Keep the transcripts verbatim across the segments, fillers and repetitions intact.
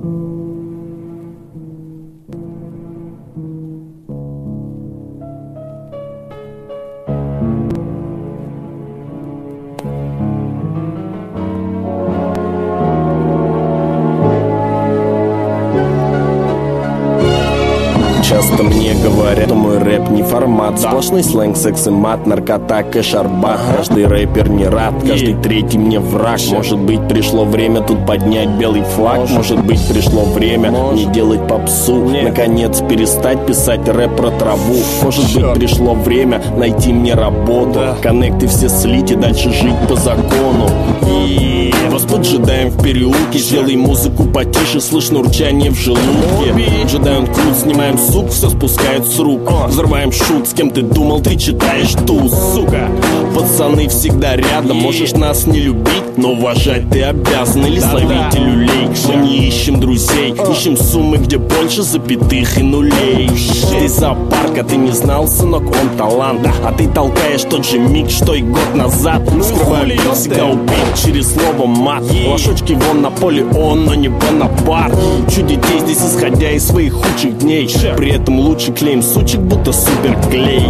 Часто мне говорят, что мой рэп не формат. Сплошный сленг, секс и мат, наркота, кэш, арбат. Каждый рэпер не рад, каждый третий мне враг. Может быть, пришло время тут поднять белый флаг. Может быть, пришло время не делать попсу. Наконец перестать писать рэп про траву. Может быть, пришло время найти мне работу. Коннекты все слить и дальше жить по закону. И вас поджидаем в переулке. Сделай музыку потише, слышно урчание в желудке. Джедай крут, снимаем сук, все спускает с рук. Взрываем шут, с кем ты думал, ты читаешь ту, сука. Пацаны всегда рядом, можешь нас не любить, но уважать ты обязан. Или словить люлей. Мы не ищем друзей, ищем суммы, где больше запятых и нулей. Ты зоопарк, а ты не знал, сынок, он талант. А ты толкаешь тот же миг, что и год назад. Скрываю всегда убит через слово мат. Лошочки вон на поле он, но не Бонапарт. Учу детей здесь, исходя из своих худших дней. При этом лучше клеим сучек, будто суперклей.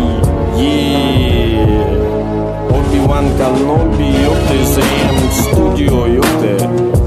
Оби-Ван Каноби, ёпты, зрем в студио, ёпты.